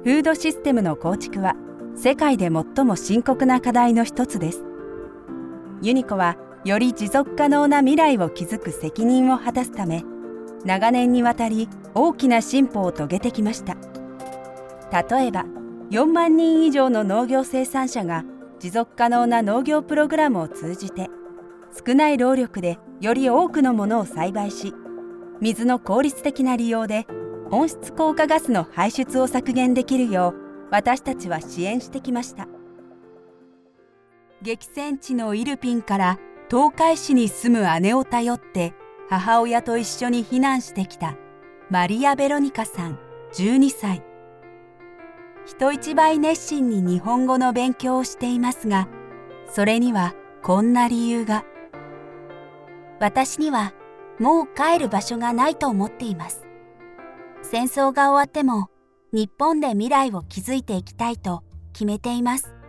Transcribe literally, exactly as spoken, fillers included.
フードシステムの構築は世界で最も深刻な課題の一つです。ユニコはより持続可能な未来を築く責任を果たすため、長年にわたり大きな進歩を遂げてきました。例えば、よんまんにん以上の農業生産者が持続可能な農業プログラムを通じて、少ない労力でより多くのものを栽培し、水の効率的な利用で温室効果ガスの排出を削減できるよう、私たちは支援してきました。激戦地のイルピンから東海市に住む姉を頼って母親と一緒に避難してきたマリア・ベロニカさんじゅうにさい。人一倍熱心に日本語の勉強をしていますが、それにはこんな理由が。 私にはもう帰る場所がないと思っています。戦争が終わっても日本で未来を築いていきたいと決めています。